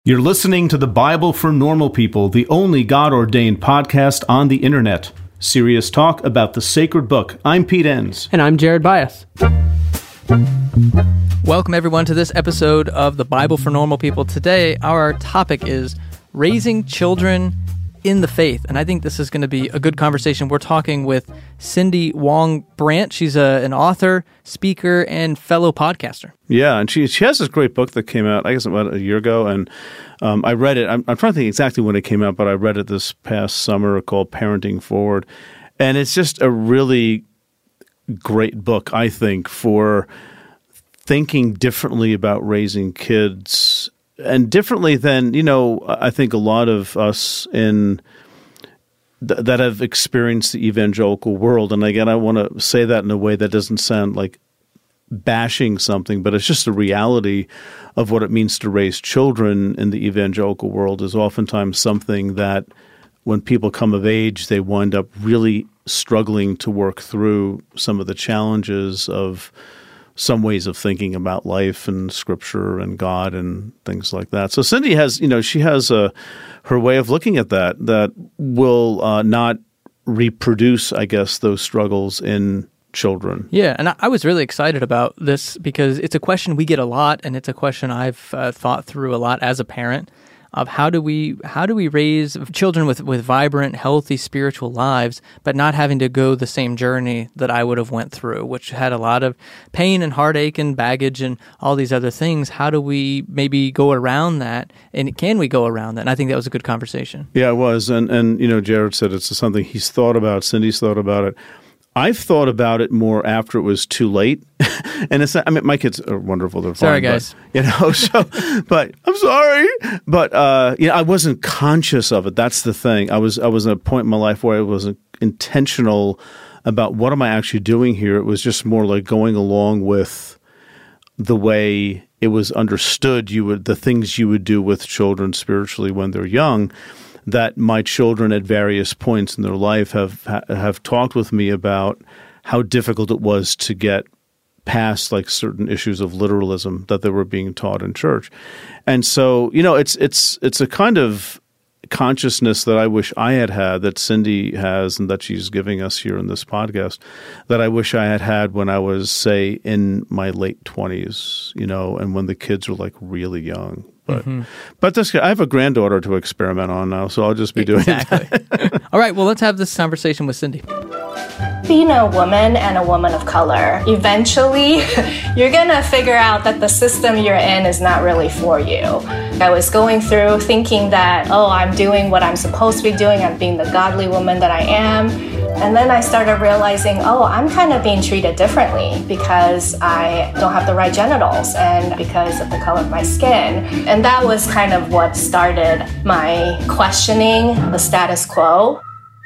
You're listening to the Bible for Normal People, the only God-ordained podcast on the internet. Serious talk about the sacred book. I'm Pete Enns. And I'm Jared Bias. Welcome, everyone, to this episode of the Bible for Normal People. Today, our topic is raising children in the faith, and I think this is going to be a good conversation. We're talking with Cindy Wong Brandt. She's an author, speaker, and fellow podcaster. Yeah, and she has this great book that came out, I guess, about a year ago, and I read it. I'm trying to think exactly when it came out, but I read it this past summer, called Parenting Forward, and it's just a really great book, I think, for thinking differently about raising kids. And differently than, I think a lot of us that have experienced the evangelical world. And again, I want to say that in a way that doesn't sound like bashing something, but it's just the reality of what it means to raise children in the evangelical world is oftentimes something that when people come of age, they wind up really struggling to work through some of the challenges of some ways of thinking about life and scripture and God and things like that. So Cindy has, she has her way of looking at that will not reproduce, I guess, those struggles in children. Yeah, and I was really excited about this because it's a question we get a lot, and it's a question I've thought through a lot as a parent of how do we raise children with vibrant, healthy spiritual lives, but not having to go the same journey that I would have went through, which had a lot of pain and heartache and baggage and all these other things. How do we maybe go around that, and can we go around that? And I think that was a good conversation. Yeah, it was, and Jared said it's something he's thought about. Cindy's thought about it. I've thought about it more after it was too late, and it's. My kids are wonderful. They're sorry, fine, guys. But I'm sorry. But I wasn't conscious of it. That's the thing. I was at a point in my life where I wasn't intentional about what am I actually doing here. It was just more like going along with the way it was understood. The things you would do with children spiritually when they're young. That my children at various points in their life have talked with me about how difficult it was to get past like certain issues of literalism that they were being taught in church. And so, it's a kind of consciousness that I wish I had that Cindy has and that she's giving us here in this podcast that I wish I had when I was, say, in my late 20s, and when the kids were like really young. But I have a granddaughter to experiment on now, so I'll just be doing that. All right, well, let's have this conversation with Cindy. Being a woman and a woman of color, eventually you're going to figure out that the system you're in is not really for you. I was going through thinking that, I'm doing what I'm supposed to be doing. I'm being the godly woman that I am. And then I started realizing, I'm kind of being treated differently because I don't have the right genitals and because of the color of my skin. And that was kind of what started my questioning the status quo.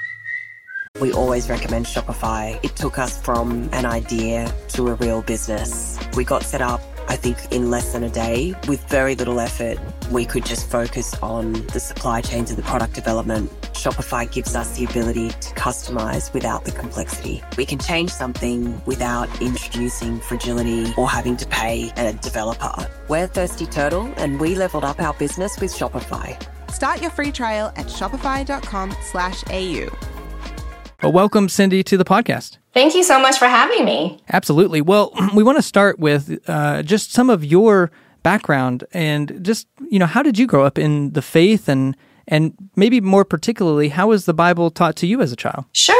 We always recommend Shopify. It took us from an idea to a real business. We got set up, I think, in less than a day. With very little effort, we could just focus on the supply chains and the product development. Shopify gives us the ability to customize without the complexity. We can change something without introducing fragility or having to pay a developer. We're Thirsty Turtle, and we leveled up our business with Shopify. Start your free trial at shopify.com/au. Well, welcome, Cindy, to the podcast. Thank you so much for having me. Absolutely. Well, we want to start with just some of your background and just, how did you grow up in the faith and maybe more particularly, how was the Bible taught to you as a child? Sure.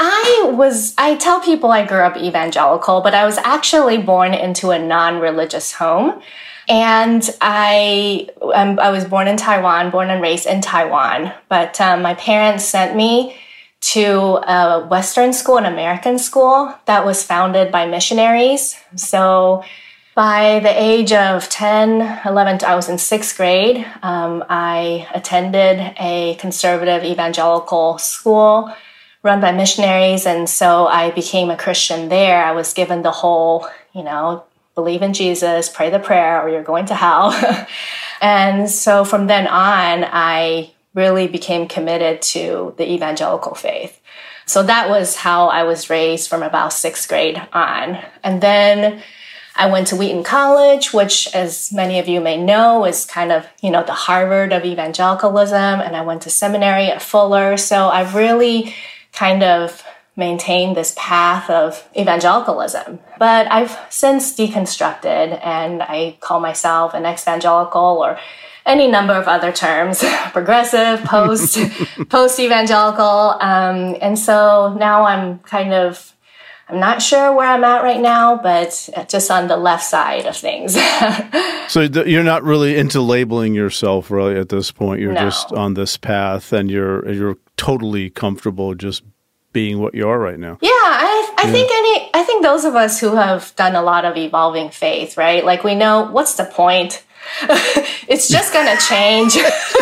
I tell people I grew up evangelical, but I was actually born into a non-religious home. And I was born in Taiwan, born and raised in Taiwan. But my parents sent me to a Western school, an American school that was founded by missionaries. So by the age of 10, 11, I was in 6th grade. I attended a conservative evangelical school run by missionaries. And so I became a Christian there. I was given the whole, believe in Jesus, pray the prayer, or you're going to hell. And so from then on, I really became committed to the evangelical faith. So that was how I was raised from about 6th grade on. And then I went to Wheaton College, which, as many of you may know, is kind of, the Harvard of evangelicalism. And I went to seminary at Fuller. So I've really kind of maintained this path of evangelicalism. But I've since deconstructed, and I call myself an ex-evangelical, or any number of other terms, progressive, post-evangelical. And so now I'm not sure where I'm at right now, but just on the left side of things. So you're not really into labeling yourself really at this point. You're just on this path, and you're totally comfortable just being what you are right now. Yeah, I think those of us who have done a lot of evolving faith, right? Like, we know, what's the point? It's just going to change.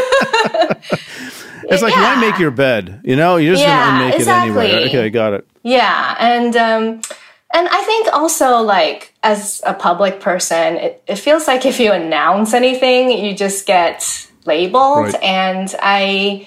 It's like, why make your bed? You're just going to make it anyway. Okay, got it. Yeah, and I think also, like, as a public person, it feels like if you announce anything, you just get labeled. Right. And I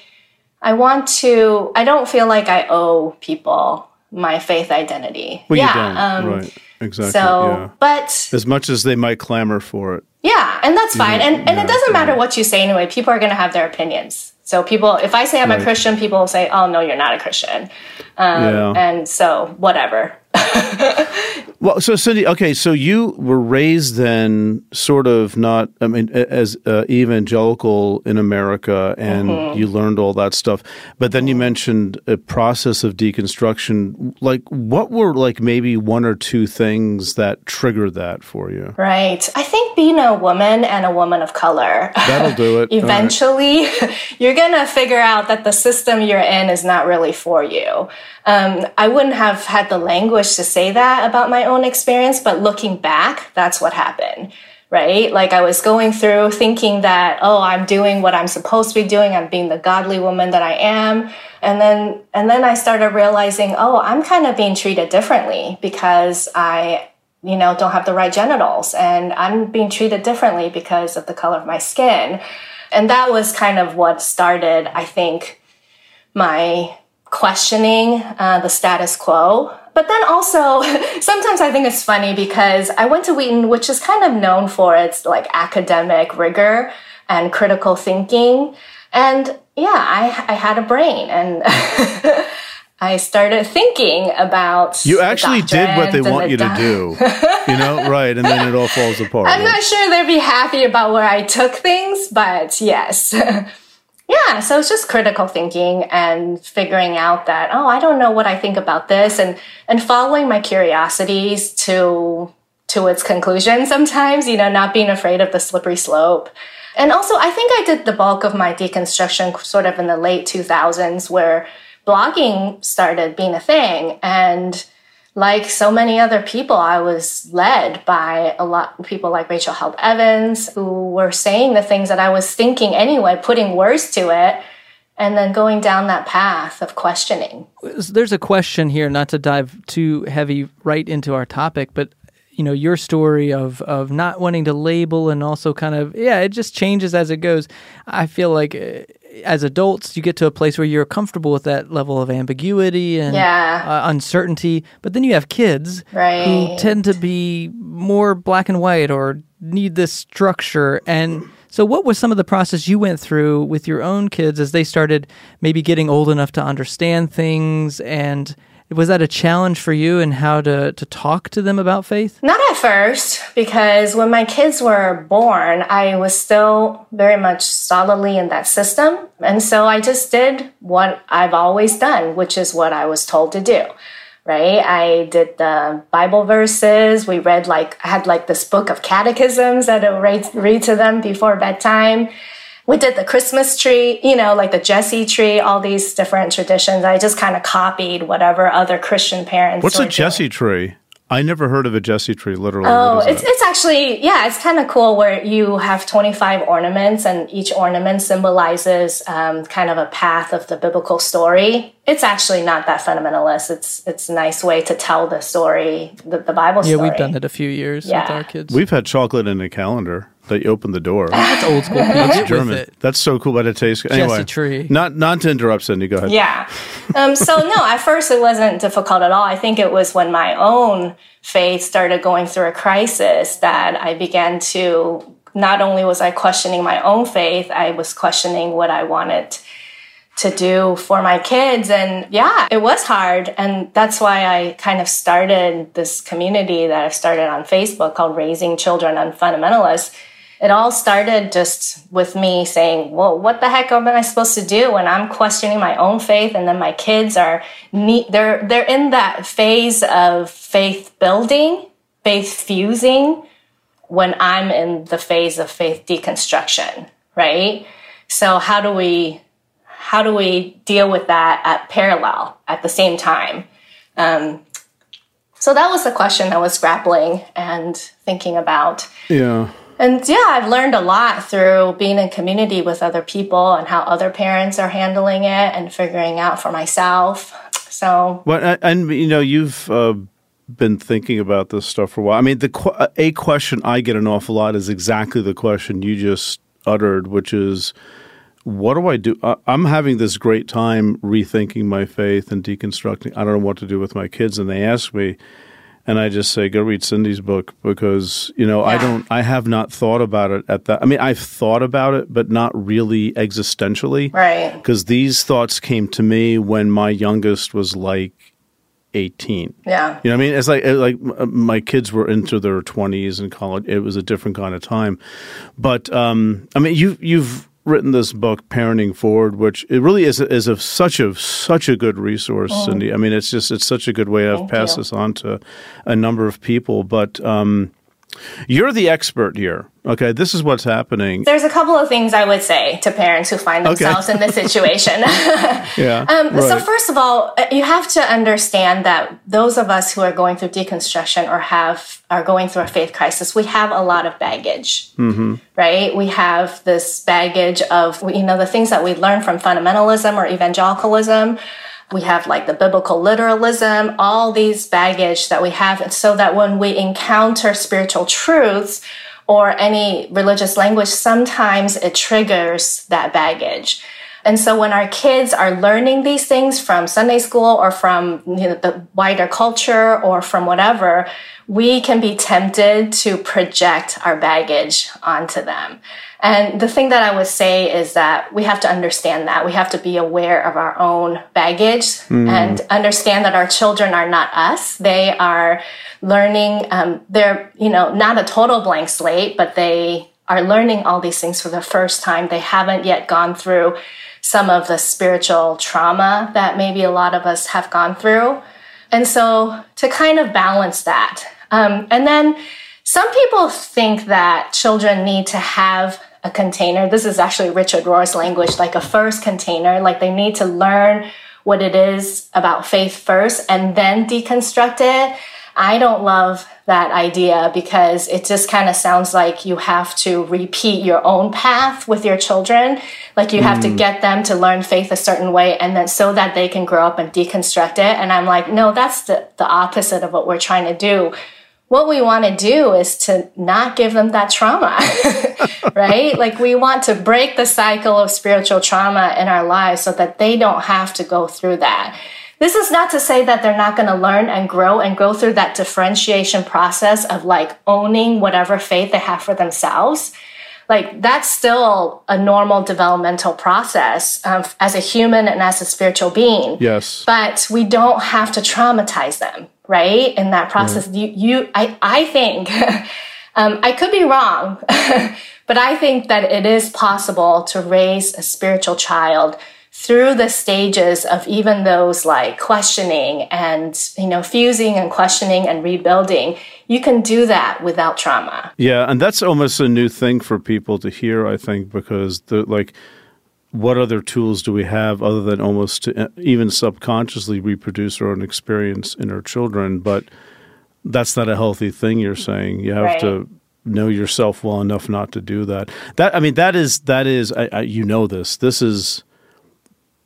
don't feel like I owe people my faith identity. Well, you don't. Right, exactly. So, but as much as they might clamor for it. Yeah, and that's fine. And it doesn't matter what you say anyway. People are going to have their opinions. So if I say I'm a Christian, people will say, oh, no, you're not a Christian. And so whatever. Well, so Cindy, okay, so you were raised then sort of not, as evangelical in America, and you learned all that stuff. But then you mentioned a process of deconstruction. Like, what were maybe one or two things that triggered that for you? Right. I think being a woman and a woman of color. That'll do it. Eventually, you're going to figure out that the system you're in is not really for you. I wouldn't have had the language to say that about my own experience, but looking back, that's what happened, right? Like, I was going through thinking that, I'm doing what I'm supposed to be doing. I'm being the godly woman that I am. And then I started realizing, I'm kind of being treated differently because I, don't have the right genitals, and I'm being treated differently because of the color of my skin. And that was kind of what started, I think, my questioning the status quo. But then also, sometimes I think it's funny because I went to Wheaton, which is kind of known for its academic rigor and critical thinking. And I had a brain, and I started thinking about You actually did what they want you to do, right, and then it all falls apart. I'm not sure they'd be happy about where I took things, but yes. Yeah, so it's just critical thinking and figuring out that, I don't know what I think about this, and following my curiosities to its conclusion sometimes, not being afraid of the slippery slope. And also, I think I did the bulk of my deconstruction sort of in the late 2000s, where blogging started being a thing. And like so many other people, I was led by a lot of people like Rachel Held Evans, who were saying the things that I was thinking anyway, putting words to it, and then going down that path of questioning. There's a question here, not to dive too heavy right into our topic, but your story of not wanting to label, and also kind of, it just changes as it goes. I feel like as adults, you get to a place where you're comfortable with that level of ambiguity and uncertainty. But then you have kids who tend to be more black and white or need this structure. And so what was some of the process you went through with your own kids as they started maybe getting old enough to understand things? And was that a challenge for you in how to talk to them about faith? Not at first, because when my kids were born, I was still very much solidly in that system. And so I just did what I've always done, which is what I was told to do, right? I did the Bible verses. We read I had this book of catechisms that I would read to them before bedtime. We did the Christmas tree, the Jesse tree, all these different traditions. I just kind of copied whatever other Christian parents What's a Jesse tree? I never heard of a Jesse tree, literally. Oh, it's actually, it's kind of cool where you have 25 ornaments, and each ornament symbolizes kind of a path of the biblical story. It's actually not that fundamentalist. It's a nice way to tell the story, the Bible story. Yeah, we've done it a few years with our kids. We've had chocolate in a calendar. that you opened the door. That's old school. That's German. With it. That's so cool, but it tastes good. Anyway, Jesse Tree. Not to interrupt, Cindy. Go ahead. Yeah. So no, at first it wasn't difficult at all. I think it was when my own faith started going through a crisis that I began to, not only was I questioning my own faith, I was questioning what I wanted to do for my kids. And yeah, it was hard. And that's why I kind of started this community that I started on Facebook called Raising Children Unfundamentalists. It all started just with me saying, well, what the heck am I supposed to do when I'm questioning my own faith? And then my kids are, they're in that phase of faith building, faith fusing, when I'm in the phase of faith deconstruction, right? So how do we deal with that at parallel at the same time? So that was the question I was grappling and thinking about. Yeah. And yeah, I've learned a lot through being in community with other people and how other parents are handling it and figuring out for myself. So, well, and you've been thinking about this stuff for a while. I mean, a question I get an awful lot is exactly the question you just uttered, which is, what do I do? I'm having this great time rethinking my faith and deconstructing. I don't know what to do with my kids, and they ask me, and I just say, go read Cindy's book, because I have not thought about it at that. I mean, I've thought about it, but not really existentially, right? Because these thoughts came to me when my youngest was like 18. Yeah. You know what I mean? It's like my kids were into their 20s in college. It was a different kind of time. But I mean, you've written this book, Parenting Forward, which it really is such a good resource, Cindy. I mean, it's such a good way to pass this on to a number of people. But you're the expert here. Okay, this is what's happening. There's a couple of things I would say to parents who find themselves in this situation. Yeah. Right. So first of all, you have to understand that those of us who are going through deconstruction or are going through a faith crisis, we have a lot of baggage, right? We have this baggage of, the things that we learn from fundamentalism or evangelicalism. We have like the biblical literalism, all these baggage that we have. And so that when we encounter spiritual truths or any religious language, sometimes it triggers that baggage. And so when our kids are learning these things from Sunday school or from the wider culture or from whatever, we can be tempted to project our baggage onto them. And the thing that I would say is that we have to understand that. We have to be aware of our own baggage and understand that our children are not us. They are learning, they're, not a total blank slate, but they are learning all these things for the first time. They haven't yet gone through some of the spiritual trauma that maybe a lot of us have gone through. And so to kind of balance that. And then some people think that children need to have a container. This is actually Richard Rohr's language, like a first container, like they need to learn what it is about faith first and then deconstruct it. I don't love that idea because it just kind of sounds like you have to repeat your own path with your children. Like you have to get them to learn faith a certain way and then so that they can grow up and deconstruct it. And I'm like, no, that's the opposite of what we're trying to do. What we want to do is to not give them that trauma, right? Like we want to break the cycle of spiritual trauma in our lives so that they don't have to go through that. This is not to say that they're not going to learn and go through that differentiation process of like owning whatever faith they have for themselves. Like that's still a normal developmental process as a human and as a spiritual being. Yes. But we don't have to traumatize them, right? In that process, I think, I could be wrong, but I think that it is possible to raise a spiritual child through the stages of even those like questioning and, fusing and questioning and rebuilding. You can do that without trauma. Yeah, and that's almost a new thing for people to hear, I think, because what other tools do we have other than almost to even subconsciously reproduce our own experience in our children? But that's not a healthy thing, you're saying. You have to know yourself well enough not to do that. That is, this is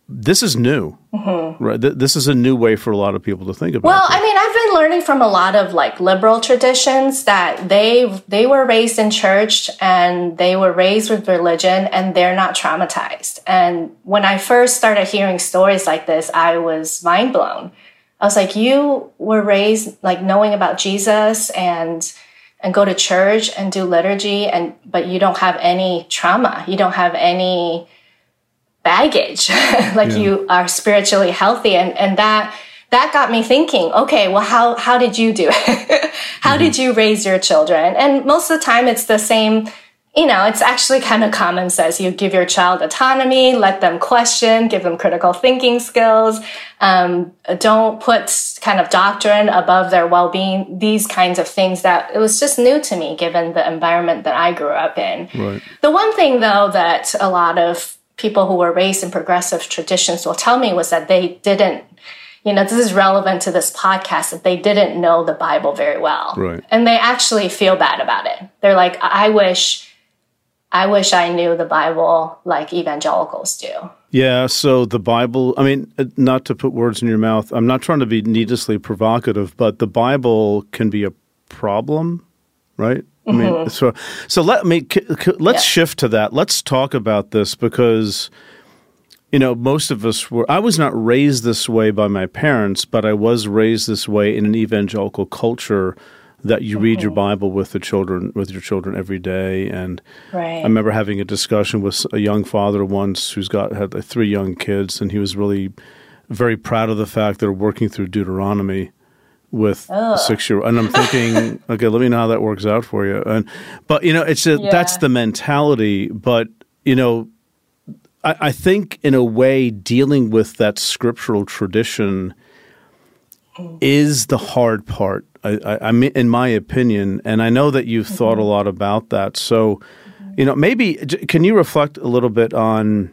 this is new, right? This is a new way for a lot of people to think about. Well, this. I mean, I've been learning from a lot of like liberal traditions that they were raised in church and they were raised with religion and they're not traumatized. And when I first started hearing stories like this, I was mind blown. I was like, you were raised like knowing about Jesus and go to church and do liturgy, but you don't have any trauma. You don't have any baggage. You are spiritually healthy. And that got me thinking, okay, well, how did you do it? How did you raise your children? And most of the time it's the same, it's actually kind of common sense. You give your child autonomy, let them question, give them critical thinking skills. Don't put kind of doctrine above their well-being, these kinds of things that it was just new to me given the environment that I grew up in. Right. The one thing though that a lot of people who were raised in progressive traditions will tell me was that they didn't, this is relevant to this podcast, that they didn't know the Bible very well. Right. And they actually feel bad about it. They're like, I wish I knew the Bible like evangelicals do. Yeah, so the Bible, I mean, not to put words in your mouth, I'm not trying to be needlessly provocative, but the Bible can be a problem, right? I mean, so let's shift to that. Let's talk about this because, most of us I was not raised this way by my parents, but I was raised this way in an evangelical culture that you read your Bible with your children every day. And right. I remember having a discussion with a young father once who's had 3 young kids, and he was really very proud of the fact they're working through Deuteronomy with a 6-year-old. And I'm thinking, okay, let me know how that works out for you. But it's that's the mentality. But, I think in a way dealing with that scriptural tradition is the hard part. I mean, in my opinion, and I know that you've thought a lot about that. So, maybe can you reflect a little bit on,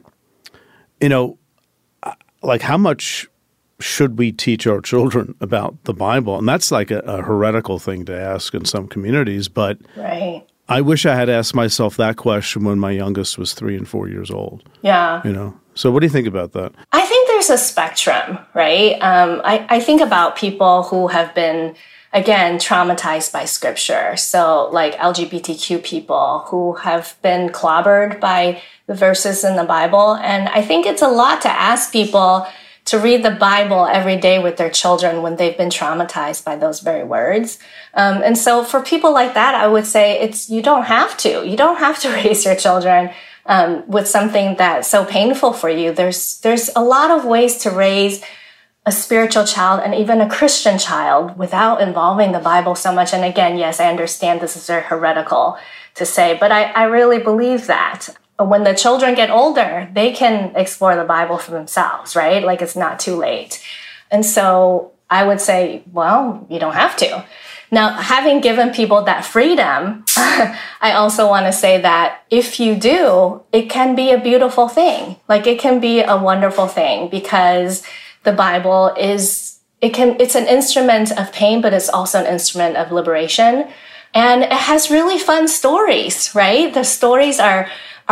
like how much should we teach our children about the Bible? And that's like a heretical thing to ask in some communities, but right. I wish I had asked myself that question when my youngest was 3 and 4 years old. Yeah. So what do you think about that? I think there's a spectrum, right? I think about people who have been, again, traumatized by scripture. So like LGBTQ people who have been clobbered by the verses in the Bible. And I think it's a lot to ask people to read the Bible every day with their children when they've been traumatized by those very words. And so for people like that, I would say you don't have to. You don't have to raise your children with something that's so painful for you. There's a lot of ways to raise a spiritual child and even a Christian child without involving the Bible so much. And again, yes, I understand this is very heretical to say, but I really believe that. When the children get older, they can explore the Bible for themselves, right? Like it's not too late. And so I would say, well, you don't have to. Now, having given people that freedom, I also want to say that if you do, it can be a beautiful thing. Like it can be a wonderful thing because the Bible it's an instrument of pain, but it's also an instrument of liberation. And it has really fun stories, right? The stories are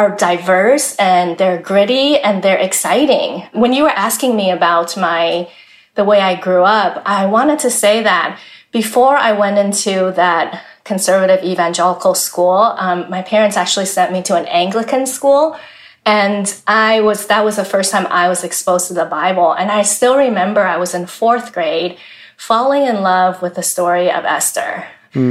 diverse and they're gritty and they're exciting. When you were asking me about the way I grew up, I wanted to say that before I went into that conservative evangelical school, my parents actually sent me to an Anglican school. And that was the first time I was exposed to the Bible. And I still remember I was in 4th grade falling in love with the story of Esther.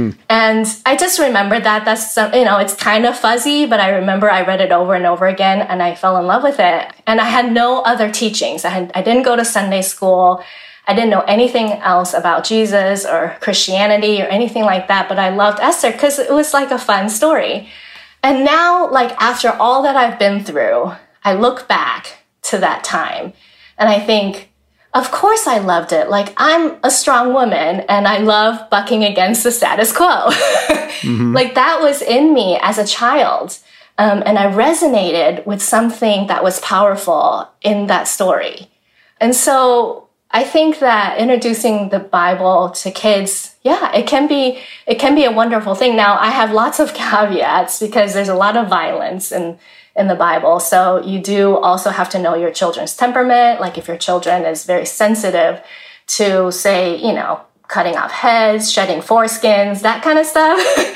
And I just remember that's it's kind of fuzzy, but I remember I read it over and over again and I fell in love with it. And I had no other teachings. I didn't go to Sunday school. I didn't know anything else about Jesus or Christianity or anything like that, but I loved Esther because it was like a fun story. And now, like after all that I've been through, I look back to that time and I think, of course I loved it. Like I'm a strong woman and I love bucking against the status quo. Like that was in me as a child. And I resonated with something that was powerful in that story. And so I think that introducing the Bible to kids, it can be a wonderful thing. Now I have lots of caveats because there's a lot of violence in in the Bible. So you do also have to know your children's temperament. Like if your children is very sensitive to, say, you know, cutting off heads, shedding foreskins, that kind of stuff,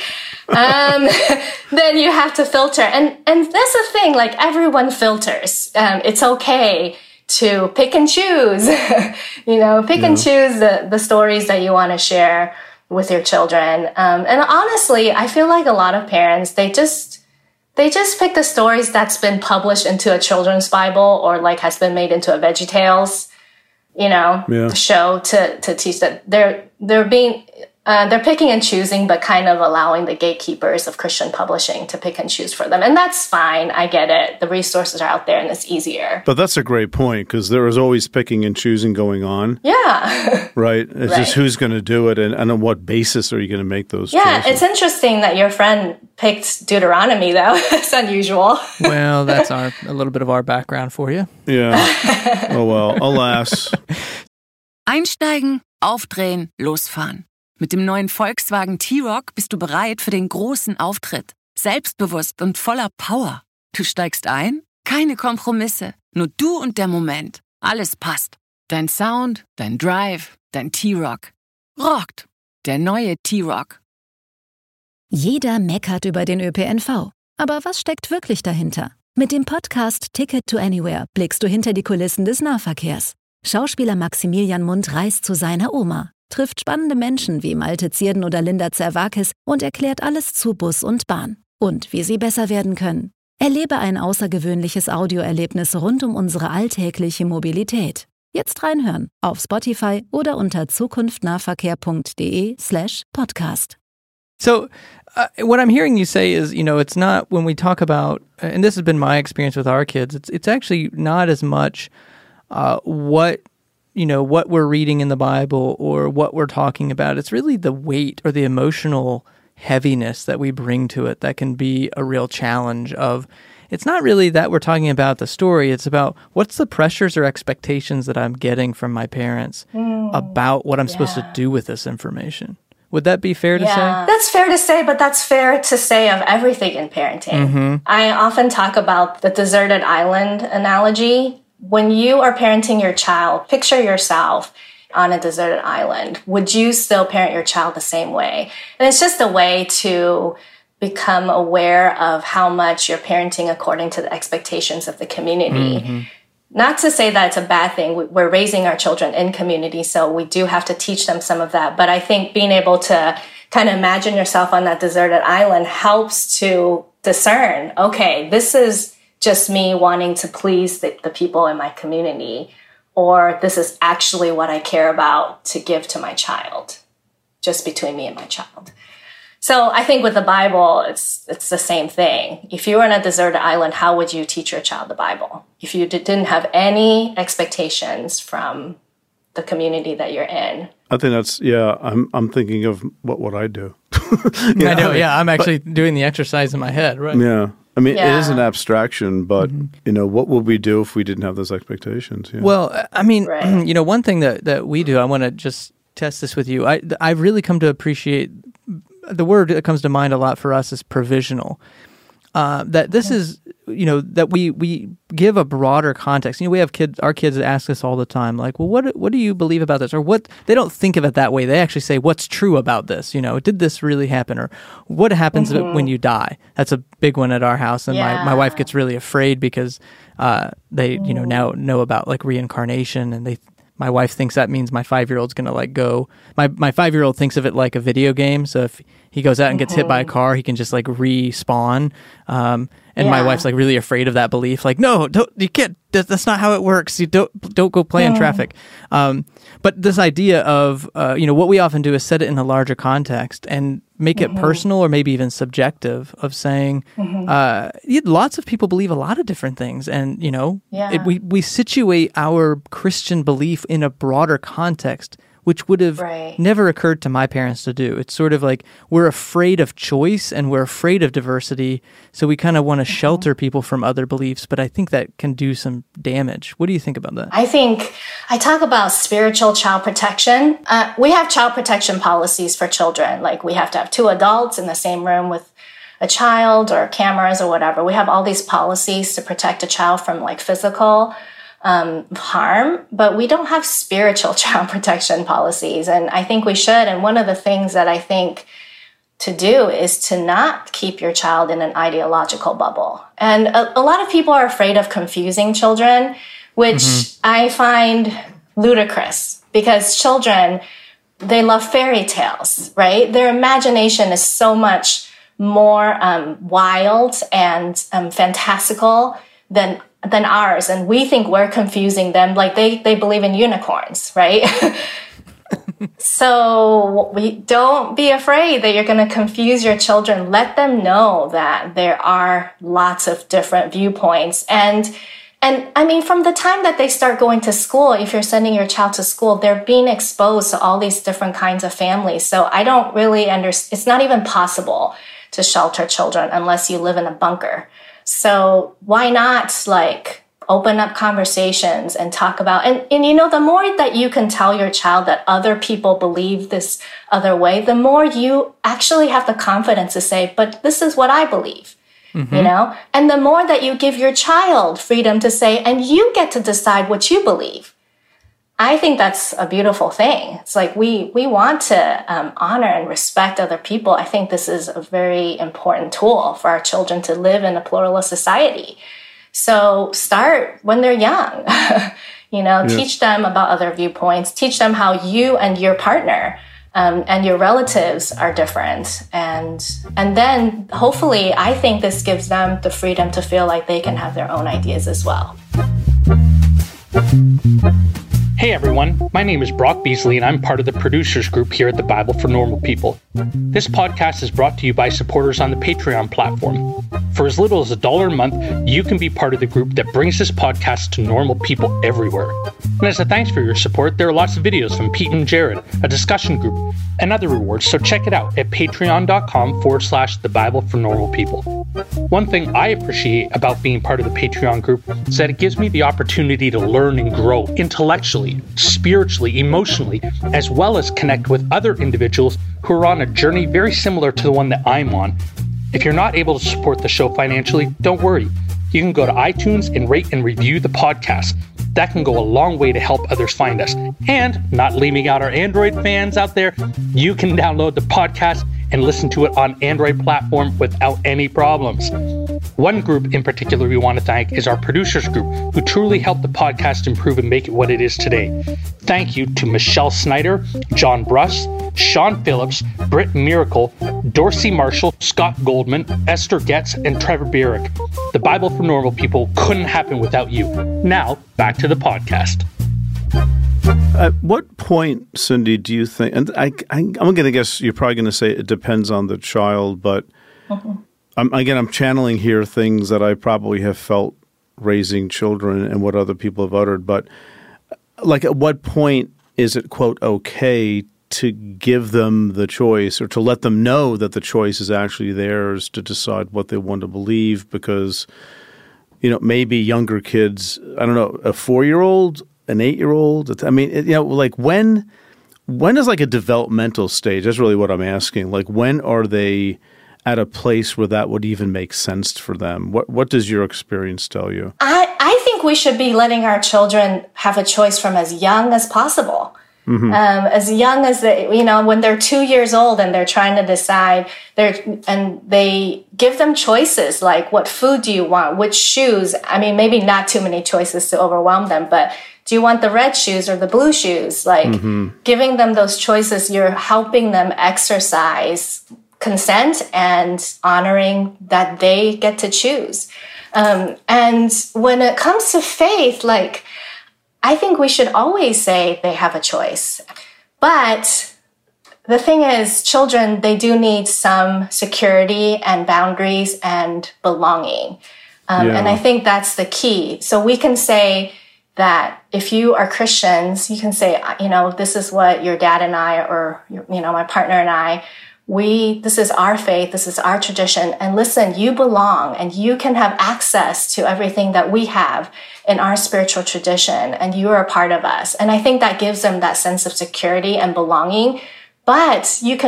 then you have to filter. And that's the thing, like everyone filters. It's okay to pick and choose, pick and choose the stories that you want to share with your children. And honestly, I feel like a lot of parents, they just pick the stories that's been published into a children's Bible or like has been made into a VeggieTales, show to teach that they're picking and choosing, but kind of allowing the gatekeepers of Christian publishing to pick and choose for them. And that's fine. I get it. The resources are out there and it's easier. But that's a great point because there is always picking and choosing going on. Yeah. Right? It's just who's going to do it and on what basis are you going to make those choices? Yeah, it's interesting that your friend picked Deuteronomy, though. It's unusual. Well, that's a little bit of our background for you. Yeah. Oh, well, alas. Einsteigen, aufdrehen, losfahren. Mit dem neuen Volkswagen T-Roc bist du bereit für den großen Auftritt. Selbstbewusst und voller Power. Du steigst ein? Keine Kompromisse. Nur du und der Moment. Alles passt. Dein Sound, dein Drive, dein T-Roc. Rockt. Der neue T-Roc. Jeder meckert über den ÖPNV. Aber was steckt wirklich dahinter? Mit dem Podcast Ticket to Anywhere blickst du hinter die Kulissen des Nahverkehrs. Schauspieler Maximilian Mund reist zu seiner Oma, trifft spannende Menschen wie Malte Zierden oder Linda Zerwakis und erklärt alles zu Bus und Bahn und wie sie besser werden können. Erlebe ein außergewöhnliches Audioerlebnis rund um unsere alltägliche Mobilität. Jetzt reinhören auf Spotify oder unter zukunftnahverkehr.de/podcast. So what I'm hearing you say is, it's not when we talk about, and this has been my experience with our kids, it's actually not as much what we're reading in the Bible or what we're talking about. It's really the weight or the emotional heaviness that we bring to it that can be a real challenge of, it's not really that we're talking about the story. It's about what's the pressures or expectations that I'm getting from my parents about what I'm supposed to do with this information. Would that be fair to say? That's fair to say, but that's fair to say of everything in parenting. Mm-hmm. I often talk about the deserted island analogy. When you are parenting your child, picture yourself on a deserted island. Would you still parent your child the same way? And it's just a way to become aware of how much you're parenting according to the expectations of the community. Mm-hmm. Not to say that it's a bad thing. We're raising our children in community, so we do have to teach them some of that. But I think being able to kind of imagine yourself on that deserted island helps to discern, okay, this is just me wanting to please the people in my community, or this is actually what I care about to give to my child, just between me and my child. So I think with the Bible, it's the same thing. If you were on a deserted island, how would you teach your child the Bible? If you didn't have any expectations from the community that you're in. I think that's, I'm thinking of what would I do? I know, I'm actually doing the exercise in my head, right? Yeah. I mean, it is an abstraction, but, what would we do if we didn't have those expectations? Yeah. Well, I mean, one thing that we do, I want to just test this with you. I've really come to appreciate the word that comes to mind a lot for us is provisional. That this is, that we give a broader context. We have our kids ask us all the time, like, well, what do you believe about this? Or what, they don't think of it that way. They actually say, what's true about this? Did this really happen? Or what happens when you die? That's a big one at our house. And my wife gets really afraid because they, now know about like reincarnation, and my wife thinks that means my 5-year-old's going to like go. My 5-year-old thinks of it like a video game. So if he goes out and gets hit by a car, he can just like respawn. And my wife's like really afraid of that belief. Like, no, you can't. That's not how it works. You don't go play in traffic. But this idea of what we often do is set it in a larger context and make it personal or maybe even subjective. Of saying, lots of people believe a lot of different things, and we situate our Christian belief in a broader context, which would have never occurred to my parents to do. It's sort of like we're afraid of choice and we're afraid of diversity, so we kind of want to shelter people from other beliefs, but I think that can do some damage. What do you think about that? I think I talk about spiritual child protection. We have child protection policies for children. Like we have to have 2 adults in the same room with a child or cameras or whatever. We have all these policies to protect a child from like physical harm, but we don't have spiritual child protection policies. And I think we should. And one of the things that I think to do is to not keep your child in an ideological bubble. And a lot of people are afraid of confusing children, which I find ludicrous, because children, they love fairy tales, right? Their imagination is so much more wild and fantastical than ours. And we think we're confusing them, like they believe in unicorns, right? So we don't be afraid that you're going to confuse your children. Let them know that there are lots of different viewpoints. And I mean, from the time that they start going to school, if you're sending your child to school, they're being exposed to all these different kinds of families. So I don't really understand. It's not even possible to shelter children unless you live in a bunker. So why not like open up conversations and talk about, and you know, the more that you can tell your child that other people believe this other way, the more you actually have the confidence to say, but this is what I believe, you know? And the more that you give your child freedom to say, and you get to decide what you believe. I think that's a beautiful thing. It's like we want to honor and respect other people. I think this is a very important tool for our children to live in a pluralist society. So start when they're young, you know, teach them about other viewpoints, teach them how you and your partner and your relatives are different. And then hopefully I think this gives them the freedom to feel like they can have their own ideas as well. Hey everyone, my name is Brock Beasley and I'm part of the producers group here at the Bible for Normal People. This podcast is brought to you by supporters on the Patreon platform. For as little as $1 a month, you can be part of the group that brings this podcast to normal people everywhere. And as a thanks for your support, there are lots of videos from Pete and Jared, a discussion group, and other rewards, so check it out at patreon.com/the Bible for Normal People. One thing I appreciate about being part of the Patreon group is that it gives me the opportunity to learn and grow intellectually, spiritually, emotionally, as well as connect with other individuals who are on a journey very similar to the one that I'm on. If you're not able to support the show financially, don't worry. You can go to iTunes and rate and review the podcast. That can go a long way to help others find us. And, not leaving out our Android fans out there, you can download the podcast and listen to it on Android platform without any problems. One group in particular we want to thank is our producers group, who truly helped the podcast improve and make it what it is today. Thank you to Michelle Snyder, John Bruss, Sean Phillips, Britt Miracle, Dorsey Marshall, Scott Goldman, Esther Getz, and Trevor Bierrick. The Bible for Normal People couldn't happen without you. Now, back to the podcast. At what point, Cindy, do you think, and I'm going to guess you're probably going to say it depends on the child, but I'm channeling here things that I probably have felt raising children and what other people have uttered, but like at what point is it, quote, okay to give them the choice or to let them know that the choice is actually theirs to decide what they want to believe? Because, you know, maybe younger kids, I don't know, a 4-year-old, an 8-year-old, I mean, you know, like when is like a developmental stage? That's really what I'm asking. Like when are they at a place where that would even make sense for them? What does your experience tell you? I think we should be letting our children have a choice from as young as possible. As young as they, you know, when they're 2 years old and they're trying to decide, and they give them choices like, what food do you want? Which shoes? I mean, maybe not too many choices to overwhelm them, but do you want the red shoes or the blue shoes? Like giving them those choices, you're helping them exercise consent and honoring that they get to choose. And when it comes to faith, like, I think we should always say they have a choice. But the thing is, children, they do need some security and boundaries and belonging. And I think that's the key. So we can say that if you are Christians, you can say, you know, this is what your dad and I, or, you know, my partner and I, this is our faith, this is our tradition, and listen, you belong and you can have access to everything that we have in our spiritual tradition, and you are a part of us. And I think that gives them that sense of security and belonging. But you can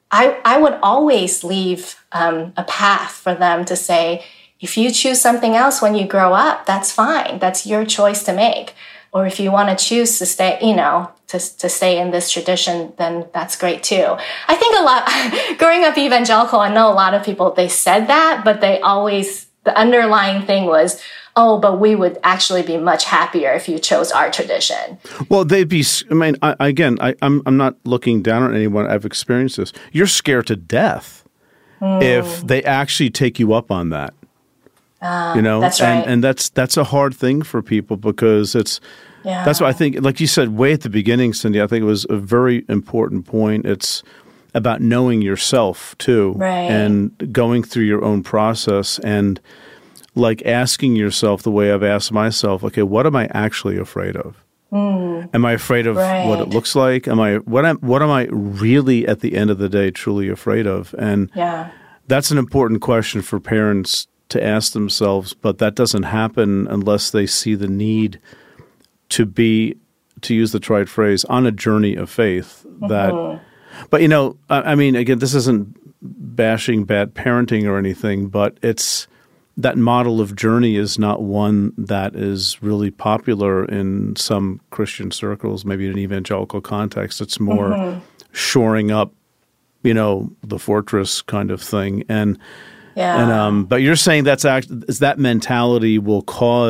I would always leave a path for them to say, if you choose something else when you grow up, that's fine. That's your choice to make. Or if you want to choose to stay, to stay in this tradition, then that's great too. I think growing up evangelical, I know a lot of people, they said that, but the underlying thing was, oh, but we would actually be much happier if you chose our tradition. Well, they'd be, I'm not looking down on anyone. I've experienced this. You're scared to death if they actually take you up on that. That's right. And that's a hard thing for people because that's why I think, like you said way at the beginning, Cindy, I think it was a very important point. It's about knowing yourself too, right, and going through your own process and like asking yourself the way I've asked myself, okay, what am I actually afraid of? Am I afraid of what it looks like? What am I really at the end of the day truly afraid of? And that's an important question for parents to ask themselves, but that doesn't happen unless they see the need to be, to use the trite phrase, on a journey of faith. But again, this isn't bashing bad parenting or anything, but it's that model of journey is not one that is really popular in some Christian circles, maybe in an evangelical context. It's more shoring up, the fortress kind of thing. But you're saying that mentality will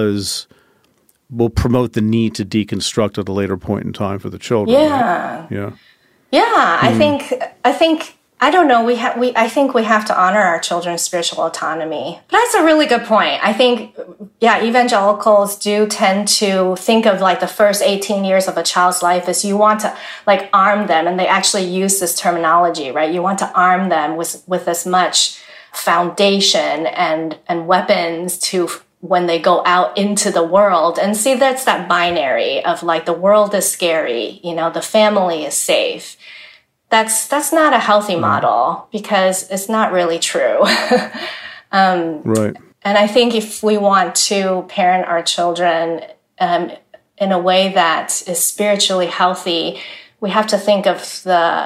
promote the need to deconstruct at a later point in time for the children. Yeah. Right? Yeah. I think I don't know. I think we have to honor our children's spiritual autonomy. But that's a really good point. I think, evangelicals do tend to think of like the first 18 years of a child's life as you want to like arm them, and they actually use this terminology, right? You want to arm them with as much foundation and weapons to when they go out into the world. And see, that's that binary of like the world is scary, the family is safe. That's not a healthy model because it's not really true. Right. And I think if we want to parent our children in a way that is spiritually healthy, we have to think of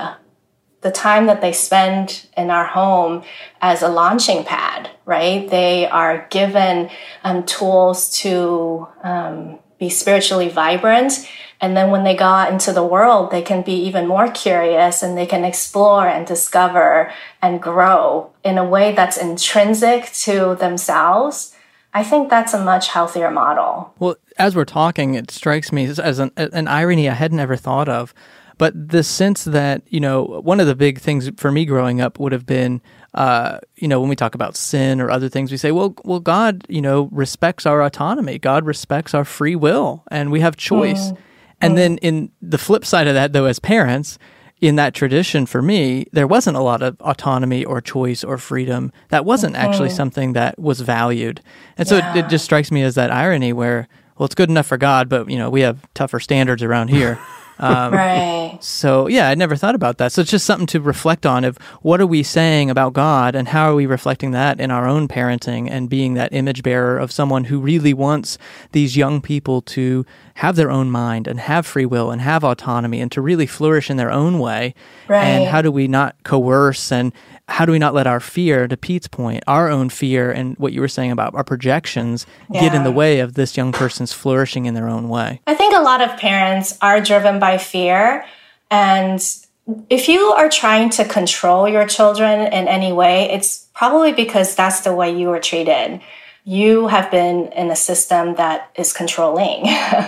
the time that they spend in our home as a launching pad, right? They are given tools to be spiritually vibrant. And then when they go out into the world, they can be even more curious and they can explore and discover and grow in a way that's intrinsic to themselves. I think that's a much healthier model. Well, as we're talking, it strikes me as an irony I had never thought of. But the sense that, one of the big things for me growing up would have been, when we talk about sin or other things, we say, well, God, respects our autonomy. God respects our free will, and we have choice. And then in the flip side of that, though, as parents, in that tradition for me, there wasn't a lot of autonomy or choice or freedom. That wasn't actually something that was valued. And so it just strikes me as that irony where, well, it's good enough for God, but, we have tougher standards around here. Right. So, I never thought about that. So it's just something to reflect on of what are we saying about God and how are we reflecting that in our own parenting and being that image bearer of someone who really wants these young people to have their own mind and have free will and have autonomy and to really flourish in their own way. Right. And how do we not coerce and how do we not let our fear, to Pete's point, our own fear and what you were saying about our projections get in the way of this young person's flourishing in their own way? I think a lot of parents are driven by fear. And if you are trying to control your children in any way, it's probably because that's the way you were treated. You have been in a system that is controlling.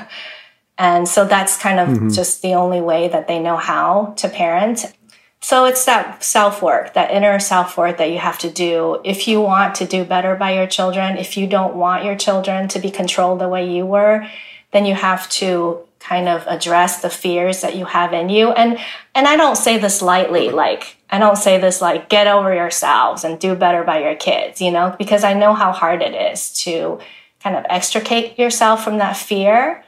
And so that's kind of just the only way that they know how to parent. So it's that self-work, that inner self-work that you have to do. If you want to do better by your children, if you don't want your children to be controlled the way you were, then you have to kind of address the fears that you have in you. And I don't say this lightly, I don't say this like, get over yourselves and do better by your kids, because I know how hard it is to kind of extricate yourself from that fear.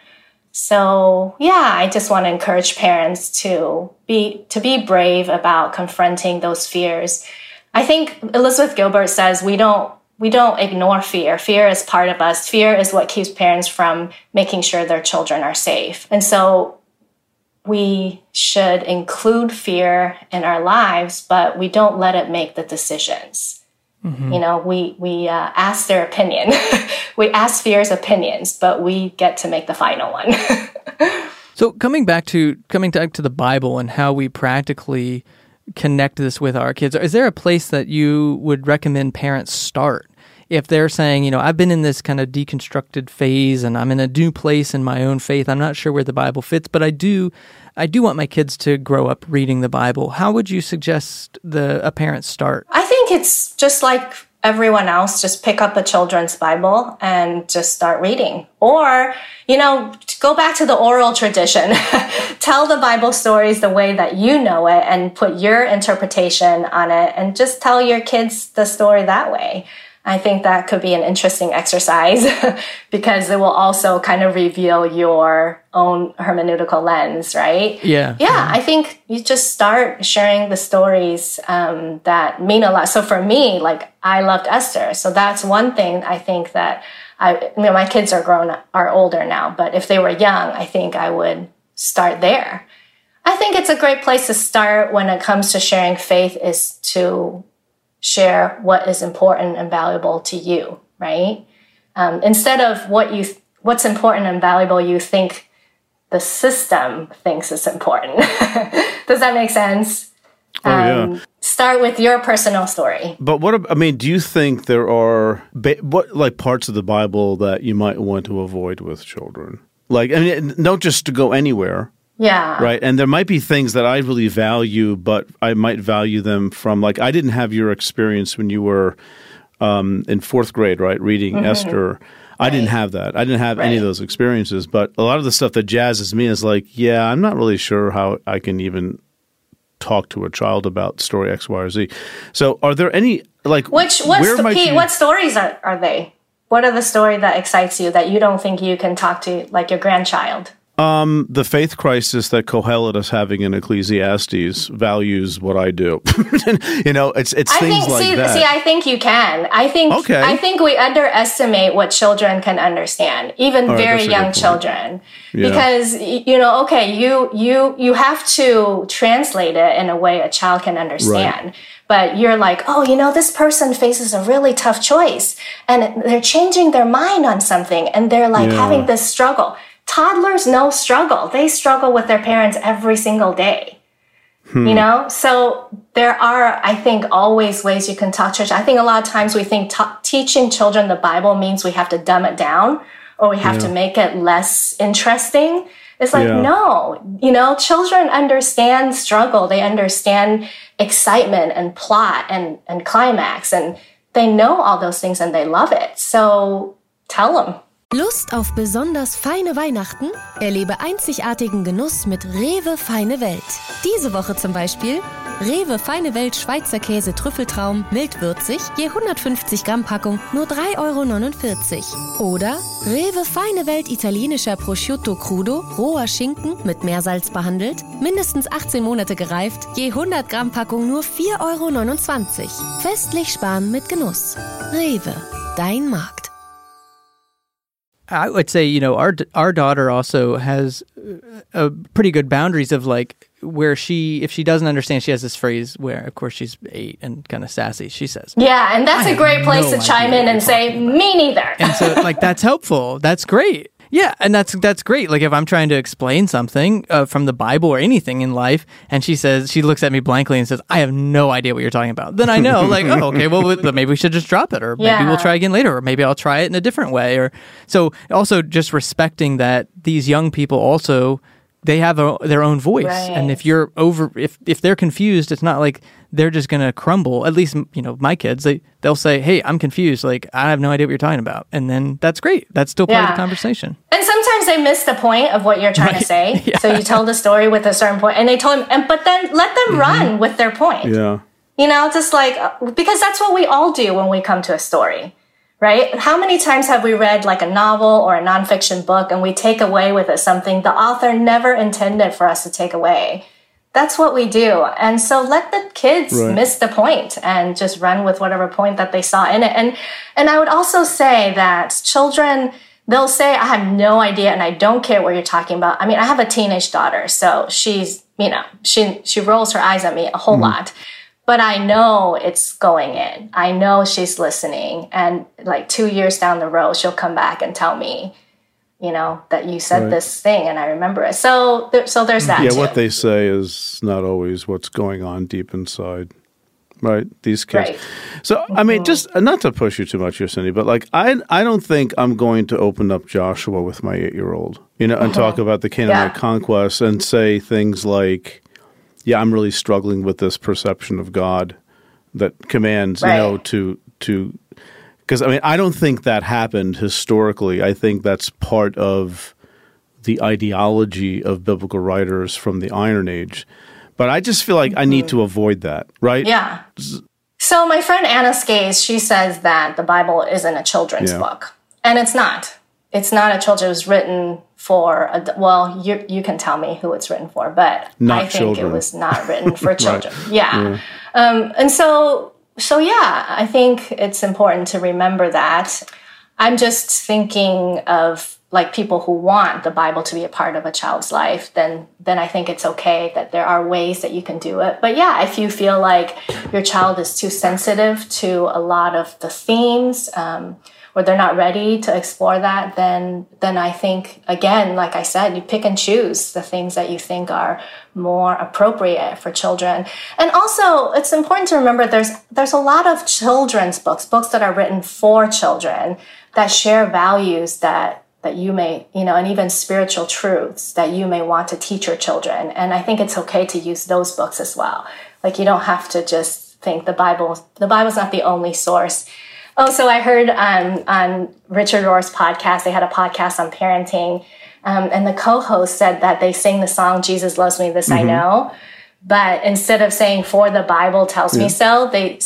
So, I just want to encourage parents to be brave about confronting those fears. I think Elizabeth Gilbert says we don't ignore fear. Fear is part of us. Fear is what keeps parents from making sure their children are safe. And so we should include fear in our lives, but we don't let it make the decisions. You know, we ask their opinion. We ask fear's opinions, but we get to make the final one. So coming back to the Bible and how we practically connect this with our kids, is there a place that you would recommend parents start? If they're saying, you know, I've been in this kind of deconstructed phase and I'm in a new place in my own faith, I'm not sure where the Bible fits, but I do want my kids to grow up reading the Bible. How would you suggest a parent start? I think it's just like everyone else, just pick up a children's Bible and just start reading. Or, you know, go back to the oral tradition. Tell the Bible stories the way that you know it and put your interpretation on it and just tell your kids the story that way. I think that could be an interesting exercise because it will also kind of reveal your own hermeneutical lens, right? Yeah. Yeah, I think you just start sharing the stories that mean a lot. So for me, like, I loved Esther. So that's one thing I think that my kids are older now, but if they were young, I think I would start there. I think it's a great place to start when it comes to sharing faith is to share what is important and valuable to you, right? Instead of what's important and valuable, you think the system thinks is important. Does that make sense? Yeah. Start with your personal story. But do you think there are parts of the Bible that you might want to avoid with children? Like, I mean, not just to go anywhere. Yeah. Right. And there might be things that I really value, but I might value them from, like, I didn't have your experience when you were in fourth grade, right? Reading Esther. I didn't have that. I didn't have any of those experiences. But a lot of the stuff that jazzes me is like, yeah, I'm not really sure how I can even talk to a child about story X, Y, or Z. So are there any, like, what stories are they? What are the story that excites you that you don't think you can talk to, like, your grandchild? The faith crisis that Kohelet is having in Ecclesiastes values what I do. You know, it's things like that. See, I think you can. I think we underestimate what children can understand, even very young children. Yeah. Because, you know, okay, you have to translate it in a way a child can understand. Right. But you're like, oh, you know, this person faces a really tough choice and they're changing their mind on something and they're like having this struggle. Toddlers know struggle. They struggle with their parents every single day, you know? So there are, I think, always ways you can talk to children. I think a lot of times we think teaching children the Bible means we have to dumb it down or we have to make it less interesting. It's like, no, you know, children understand struggle. They understand excitement and plot and climax, and they know all those things and they love it. So tell them. Lust auf besonders feine Weihnachten? Erlebe einzigartigen Genuss mit Rewe Feine Welt. Diese Woche zum Beispiel Rewe Feine Welt Schweizer Käse Trüffeltraum mildwürzig, je 150 Gramm Packung nur 3,49 €. Oder Rewe Feine Welt italienischer Prosciutto Crudo, roher Schinken mit Meersalz behandelt, mindestens 18 Monate gereift, je 100 Gramm Packung nur 4,29 €. Festlich sparen mit Genuss. Rewe, dein Markt. I would say, you know, our daughter also has a pretty good boundaries of, like, where if she doesn't understand, she has this phrase where, of course, she's 8 and kind of sassy. She says, yeah, and that's a great place to chime in and say, me neither. And so, like, that's helpful. That's great. Yeah, and that's great. Like, if I'm trying to explain something from the Bible or anything in life, and she looks at me blankly and says, I have no idea what you're talking about, then I know, like, oh, okay, well, maybe we should just drop it, or maybe we'll try again later, or maybe I'll try it in a different way. Or so also just respecting that these young people also, they have their own voice. Right. And if you're if they're confused, it's not like they're just going to crumble. At least, you know, my kids, they'll say, hey, I'm confused. Like, I have no idea what you're talking about. And then that's great. That's still part of the conversation. And sometimes they miss the point of what you're trying to say. Yeah. So you tell the story with a certain point and they told him, but then let them run with their point. Yeah. You know, just like, because that's what we all do when we come to a story. Right? How many times have we read like a novel or a nonfiction book and we take away with it something the author never intended for us to take away? That's what we do. And so let the kids miss the point and just run with whatever point that they saw in it. And I would also say that children, they'll say, I have no idea and I don't care what you're talking about. I mean, I have a teenage daughter, so she's, she rolls her eyes at me a whole lot. But I know it's going in. I know she's listening. And like 2 years down the road, she'll come back and tell me, that you said this thing and I remember it. So there's that too. Yeah, what they say is not always what's going on deep inside. Right, these kids. Right. So, I mean, just not to push you too much here, Cindy, but like, I don't think I'm going to open up Joshua with my 8-year-old, and talk about the Canaanite conquest and say things like, yeah, I'm really struggling with this perception of God that commands, to because, I mean, I don't think that happened historically. I think that's part of the ideology of biblical writers from the Iron Age. But I just feel like I need to avoid that, right? Yeah. So my friend Anna Skays, she says that the Bible isn't a children's book. And it's not. It's not a children's. It was written for, you can tell me who it's written for, but I think it was not written for children. Right. Yeah. And so I think it's important to remember that. I'm just thinking of like people who want the Bible to be a part of a child's life, then I think it's okay that there are ways that you can do it. But yeah, if you feel like your child is too sensitive to a lot of the themes, or they're not ready to explore that, then I think, again, like I said, you pick and choose the things that you think are more appropriate for children. And also, it's important to remember there's a lot of children's books that are written for children that share values that you may, and even spiritual truths that you may want to teach your children. And I think it's okay to use those books as well. Like, you don't have to just think the Bible's not the only source. Oh, so I heard on Richard Rohr's podcast, they had a podcast on parenting, and the co-host said that they sing the song, Jesus Loves Me, This I Know. But instead of saying, for the Bible tells me so, they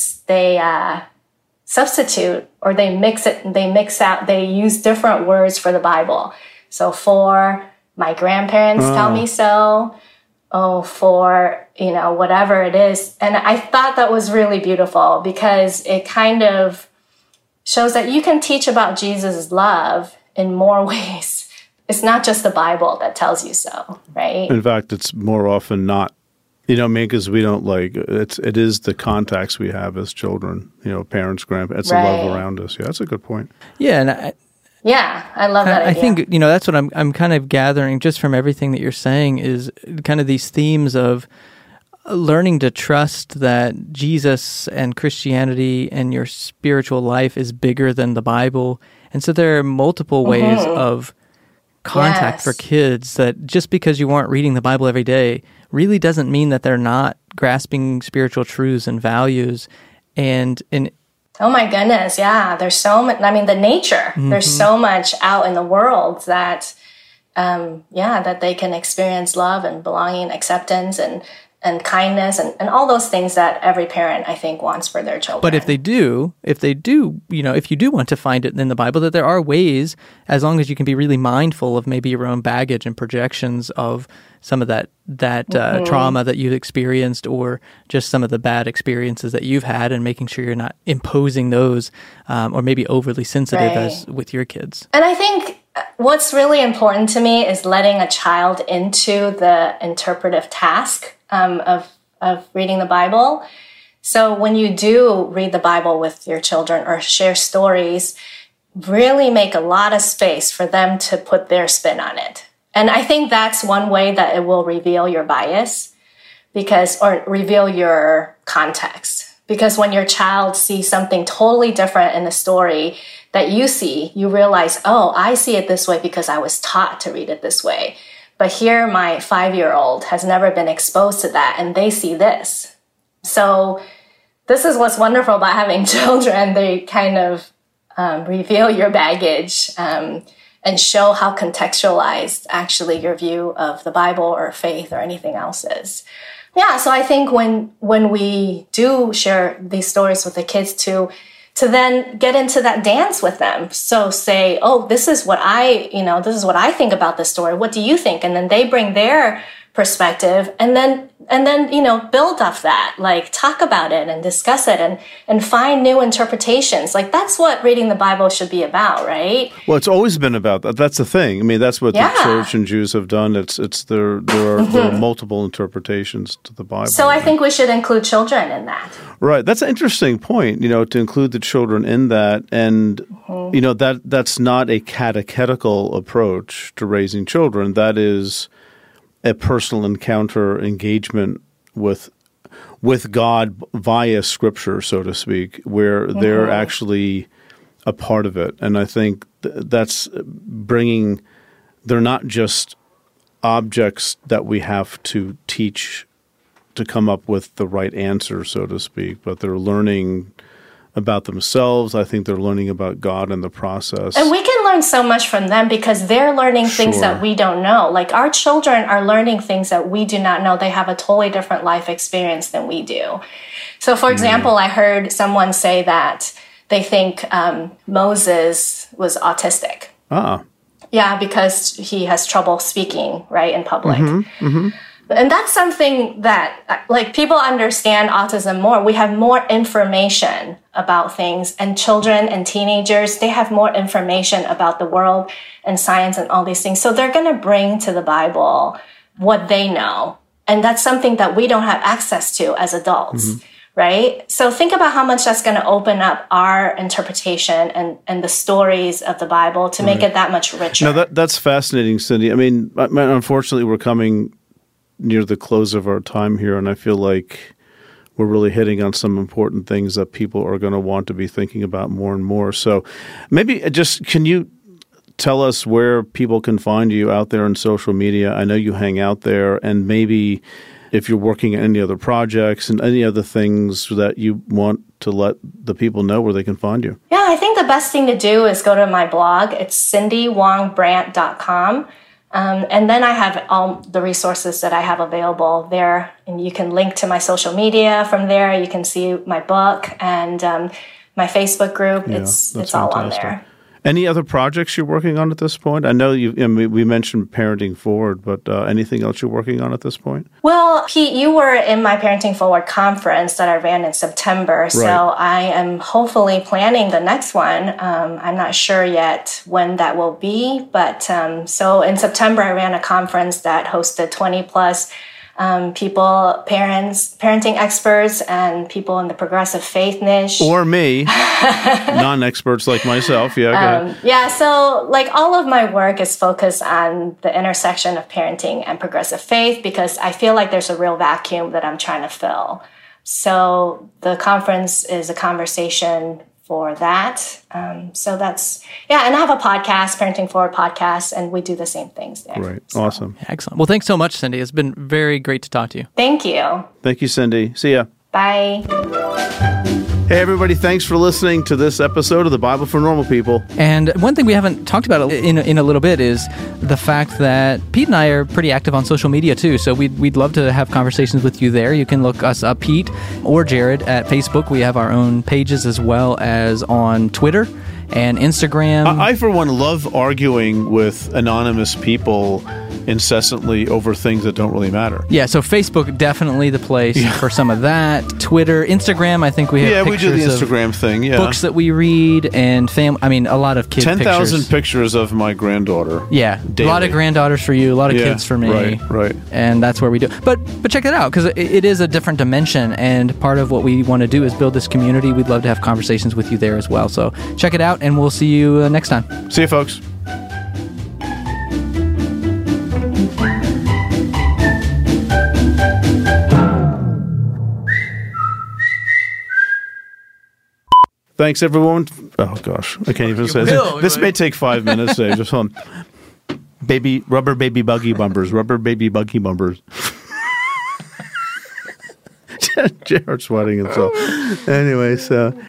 substitute, or they use different words for the Bible. So for my grandparents tell me so, for, whatever it is. And I thought that was really beautiful because it kind of shows that you can teach about Jesus' love in more ways. It's not just the Bible that tells you so, right? In fact, it's more often not. Because we don't it is the contacts we have as children, parents, grandparents, it's the love around us. Yeah, that's a good point. Yeah. And I love that idea. I think, that's what I'm kind of gathering just from everything that you're saying is kind of these themes of learning to trust that Jesus and Christianity and your spiritual life is bigger than the Bible. And so there are multiple ways of contact for kids that just because you aren't reading the Bible every day really doesn't mean that they're not grasping spiritual truths and values. And oh my goodness, yeah, there's so much. I mean, the nature. There's so much out in the world that, that they can experience love and belonging, acceptance, and kindness and all those things that every parent, I think, wants for their children. But if you do, if you do want to find it in the Bible, that there are ways, as long as you can be really mindful of maybe your own baggage and projections of some of that trauma that you've experienced, or just some of the bad experiences that you've had, and making sure you're not imposing those or maybe overly sensitive as with your kids. And I think what's really important to me is letting a child into the interpretive task of reading the Bible. So when you do read the Bible with your children or share stories, really make a lot of space for them to put their spin on it. And I think that's one way that it will reveal your bias or reveal your context. Because when your child sees something totally different in the story that you see, you realize, oh, I see it this way because I was taught to read it this way. But here, my 5-year-old has never been exposed to that, and they see this. So this is what's wonderful about having children. They kind of reveal your baggage and show how contextualized actually your view of the Bible or faith or anything else is. Yeah, so I think when we do share these stories with the kids to then get into that dance with them. So say, oh, this is what I think about this story. What do you think? And then they bring their perspective, and then build off that, like talk about it and discuss it and find new interpretations. Like that's what reading the Bible should be about, right? Well, it's always been about that. That's the thing. I mean, that's what the church and Jews have done. There are multiple interpretations to the Bible. So I think we should include children in that. Right. That's an interesting point, to include the children in that. And, that's not a catechetical approach to raising children. That is a personal encounter, engagement with God via Scripture, so to speak, where they're actually a part of it. And I think that's bringing – they're not just objects that we have to teach to come up with the right answer, so to speak, but they're learning about themselves. I think they're learning about God in the process. And we can learn so much from them because they're learning things that we don't know. Like our children are learning things that we do not know. They have a totally different life experience than we do. So for example, I heard someone say that they think Moses was autistic. Yeah, because he has trouble speaking, right, in public. And that's something that, like, people understand autism more. We have more information about things, and children and teenagers, they have more information about the world and science and all these things. So they're going to bring to the Bible what they know. And that's something that we don't have access to as adults, right? So think about how much that's going to open up our interpretation and the stories of the Bible to make it that much richer. No, that's fascinating, Cindy. I mean, unfortunately, we're coming near the close of our time here, and I feel like we're really hitting on some important things that people are going to want to be thinking about more and more. So maybe just can you tell us where people can find you out there on social media? I know you hang out there, and maybe if you're working on any other projects and any other things that you want to let the people know where they can find you. Yeah, I think the best thing to do is go to my blog. It's cindywongbrandt.com. And then I have all the resources that I have available there. And you can link to my social media from there. You can see my book and my Facebook group. Yeah, it's fantastic. all on there. Any other projects you're working on at this point? I know we mentioned Parenting Forward, but anything else you're working on at this point? Well, Pete, you were in my Parenting Forward conference that I ran in September. Right. So I am hopefully planning the next one. I'm not sure yet when that will be, but so in September I ran a conference that hosted 20 plus people, parents, parenting experts, and people in the progressive faith niche. Or me, non-experts like myself. Yeah. Yeah. So like all of my work is focused on the intersection of parenting and progressive faith because I feel like there's a real vacuum that I'm trying to fill. So the conference is a conversation for that. So that's, and I have a podcast, Parenting Forward podcast, and we do the same things there. Right. So. Awesome. Excellent. Well, thanks so much, Cindy. It's been very great to talk to you. Thank you. Thank you, Cindy. See ya. Bye. Hey, everybody. Thanks for listening to this episode of The Bible for Normal People. And one thing we haven't talked about in a little bit is the fact that Pete and I are pretty active on social media, too. So we'd love to have conversations with you there. You can look us up, Pete or Jared, at Facebook. We have our own pages as well as on Twitter and Instagram. I, for one, love arguing with anonymous people incessantly over things that don't really matter. Yeah, so Facebook, definitely the place for some of that. Twitter, Instagram, I think we have pictures we do the Instagram thing, books that we read, and a lot of kid 10,000 pictures of my granddaughter. Yeah, daily. A lot of granddaughters for you, a lot of kids for me. Right. And that's where we do. But check it out, because it is a different dimension, and part of what we want to do is build this community. We'd love to have conversations with you there as well. So check it out, and we'll see you next time. See you, folks. Thanks, everyone. Oh, gosh. I can't even say this. This may take 5 minutes. Just hold on. Rubber baby buggy bumpers. Rubber baby buggy bumpers. Jared's sweating himself. Anyway, so...